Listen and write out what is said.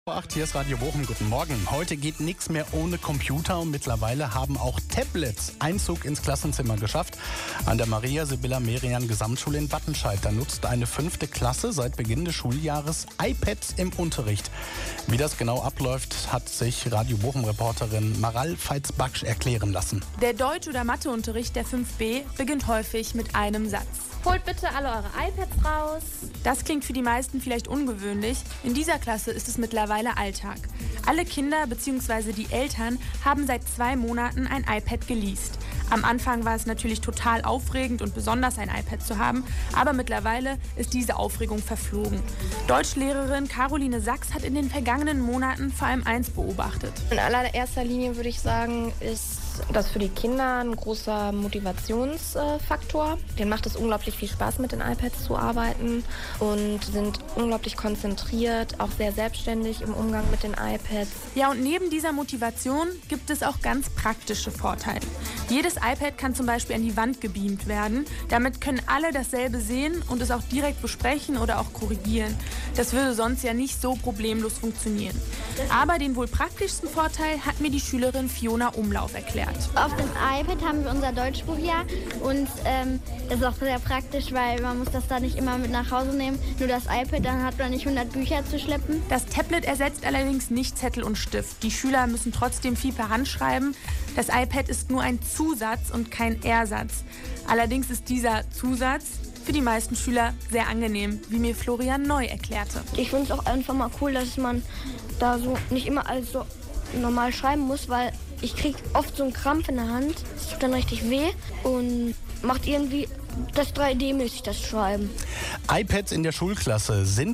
8, hier ist Radio Bochum, guten Morgen. Heute geht nichts mehr ohne Computer und mittlerweile haben auch Tablets Einzug ins Klassenzimmer geschafft. An der Maria-Sibylla-Merian-Gesamtschule in Wattenscheid, da nutzt eine 5. Klasse seit Beginn des Schuljahres iPads im Unterricht. Wie das genau abläuft, hat sich Radio Bochum-Reporterin Maral Feitz-Baksch erklären lassen. Der Deutsch- oder Matheunterricht der 5b beginnt häufig mit einem Satz. Holt bitte alle eure iPads raus. Das klingt für die meisten vielleicht ungewöhnlich. In dieser Klasse ist es mittlerweile Alltag. Alle Kinder bzw. die Eltern haben seit 2 Monaten ein iPad geleast. Am Anfang war es natürlich total aufregend und besonders, ein iPad zu haben, aber mittlerweile ist diese Aufregung verflogen. Deutschlehrerin Caroline Sachs hat in den vergangenen Monaten vor allem eins beobachtet. In allererster Linie würde ich sagen, ist das für die Kinder ein großer Motivationsfaktor. Denen macht es unglaublich viel Spaß, mit den iPads zu arbeiten und sind unglaublich konzentriert, auch sehr selbstständig im Umgang mit den iPads. Ja, und neben dieser Motivation gibt es auch ganz praktische Vorteile. Jedes iPad kann zum Beispiel an die Wand gebeamt werden. Damit können alle dasselbe sehen und es auch direkt besprechen oder auch korrigieren. Das würde sonst ja nicht so problemlos funktionieren. Aber den wohl praktischsten Vorteil hat mir die Schülerin Fiona Umlauf erklärt. Auf dem iPad haben wir unser Deutschbuch ja und das ist auch sehr praktisch, weil man muss das da nicht immer mit nach Hause nehmen. Nur das iPad, dann hat man nicht 100 Bücher zu schleppen. Das Tablet ersetzt allerdings nicht Zettel und Stift. Die Schüler müssen trotzdem viel per Hand schreiben. Das iPad ist nur ein Zusatz und kein Ersatz. Allerdings ist dieser Zusatz für die meisten Schüler sehr angenehm, wie mir Florian Neu erklärte. Ich finde es auch einfach mal cool, dass man da so nicht immer alles so normal schreiben muss, weil ich kriege oft so einen Krampf in der Hand. Das tut dann richtig weh und macht irgendwie das 3D-mäßig, das Schreiben. iPads in der Schulklasse sind